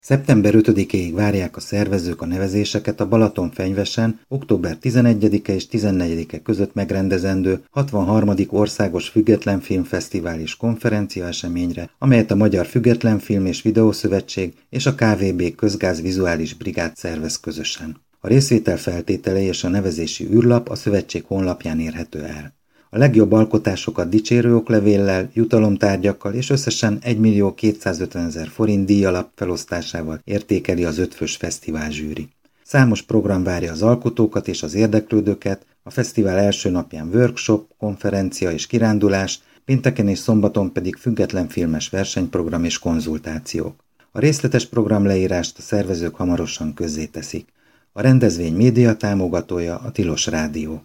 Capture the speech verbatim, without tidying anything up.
Szeptember ötödikéig várják a szervezők a nevezéseket a Balatonfenyvesen október tizenegyedike és tizennegyedike között megrendezendő hatvanharmadik Országos Független Filmfesztivál és konferencia eseményre, amelyet a Magyar Független Film és Videószövetség és a ká vé bé Közgáz Vizuális Brigád szervez közösen. A részvétel feltételei és a nevezési űrlap a szövetség honlapján érhető el. A legjobb alkotásokat dicsérő oklevéllel, jutalomtárgyakkal és összesen egymillió kétszázötvenezer forint díjalap felosztásával értékeli az ötfős fesztiválzsűri. Számos program várja az alkotókat és az érdeklődőket, a fesztivál első napján workshop, konferencia és kirándulás, pénteken és szombaton pedig független filmes versenyprogram és konzultációk. A részletes programleírást a szervezők hamarosan közzéteszik. A rendezvény média támogatója a Tilos Rádió.